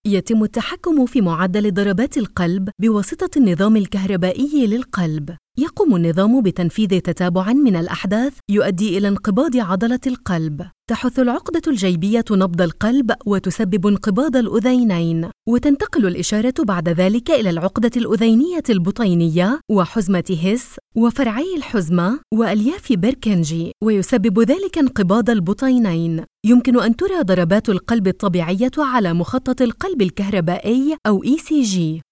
يتم التحكم في معدل ضربات القلب بواسطة النظام الكهربائي للقلب. يقوم النظام بتنفيذ تتابع من الأحداث يؤدي إلى انقباض عضلة القلب. تحث العقدة الجيبية نبض القلب وتسبب انقباض الأذينين، وتنتقل الإشارة بعد ذلك إلى العقدة الأذينية البطينية وحزمة هيس وفرعي الحزمة وألياف بيركنجي، ويسبب ذلك انقباض البطينين. يمكن أن ترى ضربات القلب الطبيعية على مخطط القلب الكهربائي أو ECG.